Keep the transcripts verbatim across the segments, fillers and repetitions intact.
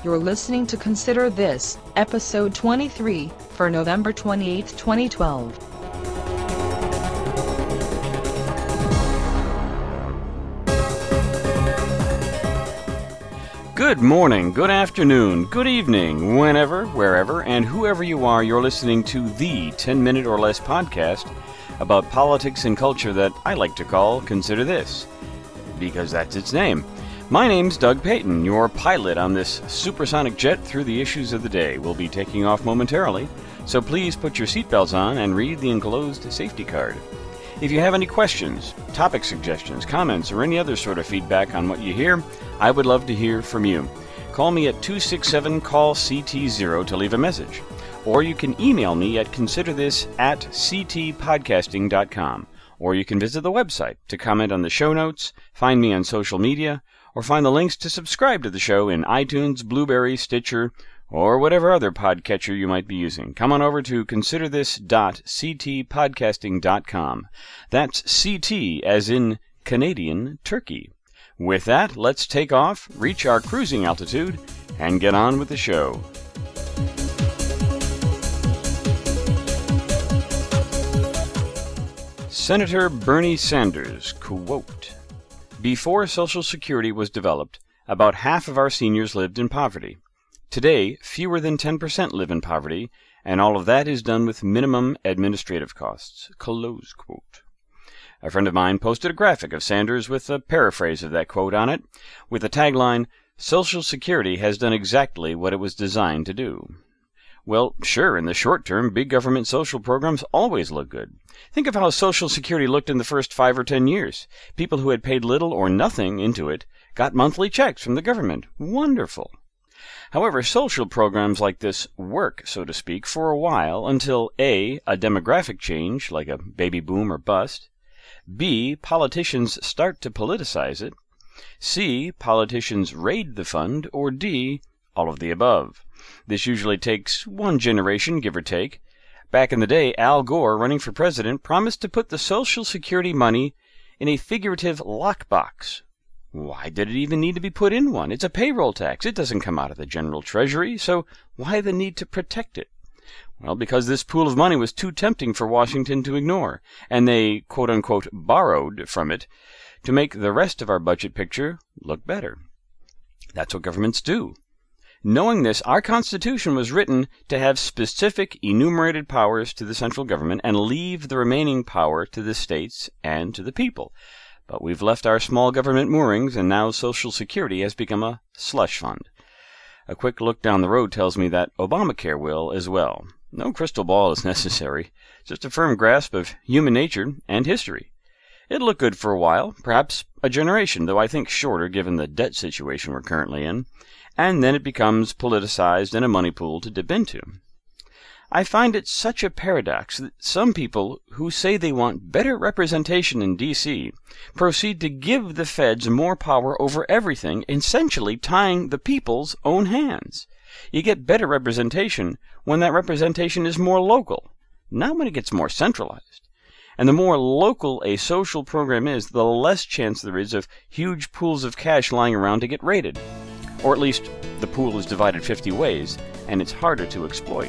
You're listening to Consider This, episode twenty-three, for November twenty-eighth, twenty twelve. Good morning, good afternoon, good evening, whenever, wherever, and whoever you are, you're listening to the ten-minute or less podcast about politics and culture that I like to call Consider This, because that's its name. My name's Doug Payton, your pilot on this supersonic jet through the issues of the day. We'll be taking off momentarily, so please put your seatbelts on and read the enclosed safety card. If you have any questions, topic suggestions, comments, or any other sort of feedback on what you hear, I would love to hear from you. Call me at two six seven, call C T zero to leave a message. Or you can email me at considerthis at c t podcasting dot com. Or you can visit the website to comment on the show notes, find me on social media, or find the links to subscribe to the show in iTunes, Blueberry, Stitcher, or whatever other podcatcher you might be using. Come on over to consider this dot c t podcasting dot com. That's C T as in Canadian Turkey. With that, let's take off, reach our cruising altitude, and get on with the show. Senator Bernie Sanders, quote, "Before Social Security was developed, about half of our seniors lived in poverty. Today, fewer than ten percent live in poverty, and all of that is done with minimum administrative costs." Close quote. A friend of mine posted a graphic of Sanders with a paraphrase of that quote on it, with the tagline, "Social Security has done exactly what it was designed to do." Well, sure, in the short term, big government social programs always look good. Think of how Social Security looked in the first five or ten years. People who had paid little or nothing into it got monthly checks from the government. Wonderful. However, social programs like this work, so to speak, for a while until A, a demographic change, like a baby boom or bust, B, politicians start to politicize it, C, politicians raid the fund, or D, all of the above. This usually takes one generation, give or take. Back in the day, Al Gore, running for president, promised to put the Social Security money in a figurative lockbox. Why did it even need to be put in one? It's a payroll tax. It doesn't come out of the general treasury, so why the need to protect it? Well, because this pool of money was too tempting for Washington to ignore, and they, quote-unquote, borrowed from it to make the rest of our budget picture look better. That's what governments do. Knowing this, our Constitution was written to have specific enumerated powers to the central government and leave the remaining power to the states and to the people. But we've left our small government moorings, and now Social Security has become a slush fund. A quick look down the road tells me that Obamacare will as well. No crystal ball is necessary, just a firm grasp of human nature and history. It'll look good for a while, perhaps a generation, though I think shorter given the debt situation we're currently in, and then it becomes politicized and a money pool to dip into. I find it such a paradox that some people who say they want better representation in D C proceed to give the feds more power over everything, essentially tying the people's own hands. You get better representation when that representation is more local, not when it gets more centralized. And the more local a social program is, the less chance there is of huge pools of cash lying around to get raided. Or at least the pool is divided fifty ways, and it's harder to exploit.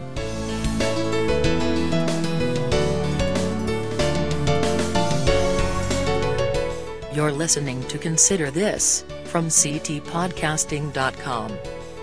You're listening to Consider This from c t podcasting dot com.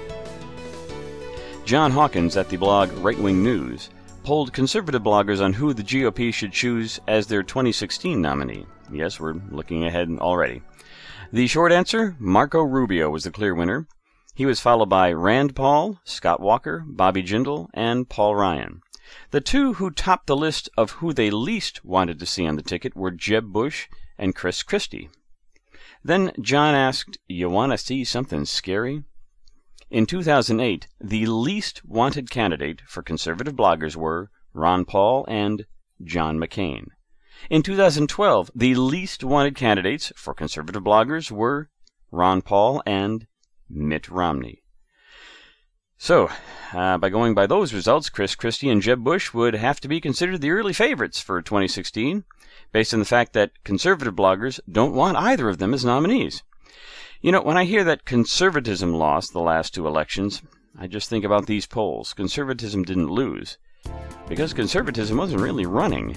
John Hawkins at the blog Right Wing News polled conservative bloggers on who the G O P should choose as their twenty sixteen nominee. Yes, we're looking ahead already. The short answer, Marco Rubio was the clear winner. He was followed by Rand Paul, Scott Walker, Bobby Jindal, and Paul Ryan. The two who topped the list of who they least wanted to see on the ticket were Jeb Bush and Chris Christie. Then John asked, "You want to see something scary?" In two thousand eight, the least wanted candidate for conservative bloggers were Ron Paul and John McCain. In two thousand twelve, the least wanted candidates for conservative bloggers were Ron Paul and Mitt Romney. So, uh, by going by those results, Chris Christie and Jeb Bush would have to be considered the early favorites for twenty sixteen, based on the fact that conservative bloggers don't want either of them as nominees. You know, when I hear that conservatism lost the last two elections, I just think about these polls. Conservatism didn't lose, because conservatism wasn't really running.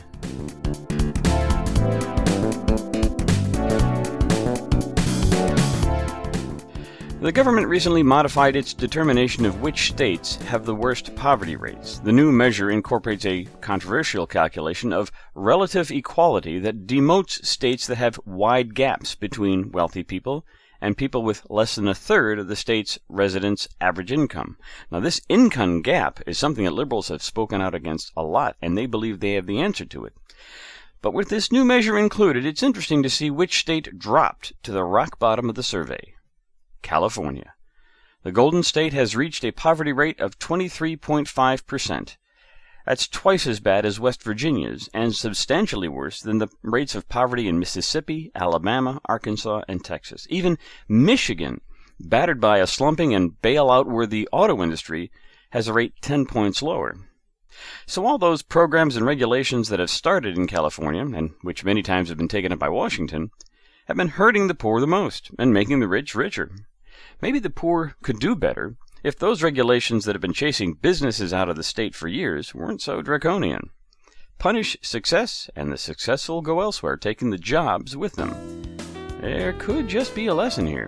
The government recently modified its determination of which states have the worst poverty rates. The new measure incorporates a controversial calculation of relative equality that demotes states that have wide gaps between wealthy people and people with less than a third of the state's residents' average income. Now, this income gap is something that liberals have spoken out against a lot, and they believe they have the answer to it. But with this new measure included, it's interesting to see which state dropped to the rock bottom of the survey. California. The Golden State has reached a poverty rate of twenty-three point five percent. That's twice as bad as West Virginia's, and substantially worse than the rates of poverty in Mississippi, Alabama, Arkansas, and Texas. Even Michigan, battered by a slumping and bailout-worthy auto industry, has a rate ten points lower. So all those programs and regulations that have started in California, and which many times have been taken up by Washington, have been hurting the poor the most and making the rich richer. Maybe the poor could do better if those regulations that have been chasing businesses out of the state for years weren't so draconian. Punish success, and the successful go elsewhere, taking the jobs with them. There could just be a lesson here.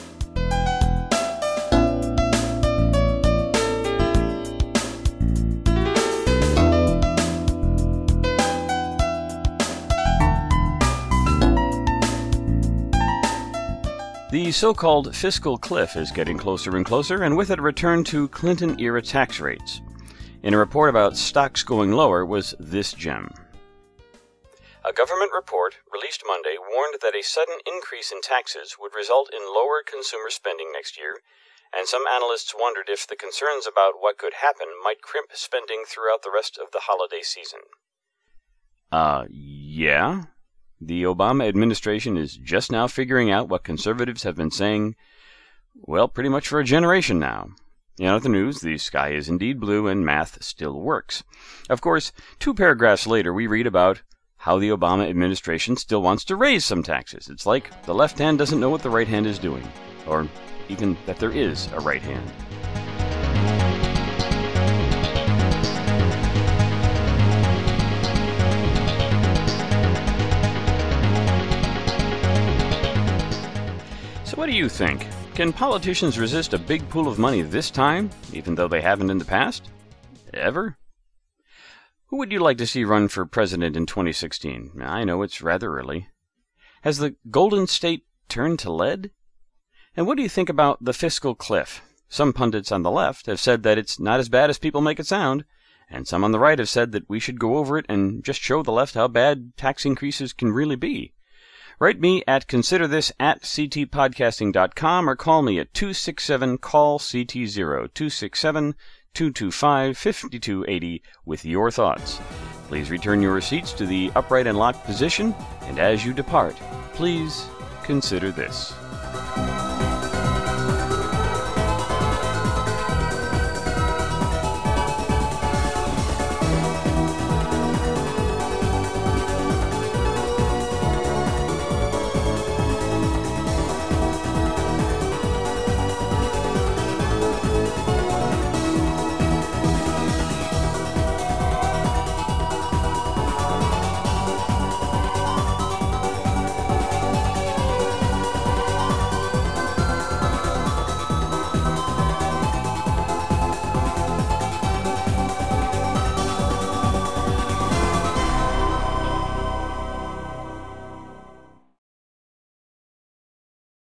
The so-called fiscal cliff is getting closer and closer, and with it a return to Clinton-era tax rates. In a report about stocks going lower was this gem. A government report released Monday warned that a sudden increase in taxes would result in lower consumer spending next year, and some analysts wondered if the concerns about what could happen might crimp spending throughout the rest of the holiday season. Uh, yeah? The Obama administration is just now figuring out what conservatives have been saying, well, pretty much for a generation now. You know, the news, the sky is indeed blue and math still works. Of course, two paragraphs later we read about how the Obama administration still wants to raise some taxes. It's like the left hand doesn't know what the right hand is doing, or even that there is a right hand. So what do you think? Can politicians resist a big pool of money this time, even though they haven't in the past? Ever? Who would you like to see run for president in twenty sixteen? I know it's rather early. Has the Golden State turned to lead? And what do you think about the fiscal cliff? Some pundits on the left have said that it's not as bad as people make it sound, and some on the right have said that we should go over it and just show the left how bad tax increases can really be. Write me at considerthis at c t podcasting dot com or call me at two six seven call C T zero, two six seven, two two five, five two eight zero with your thoughts. Please return your receipts to the upright and locked position, and as you depart, please consider this.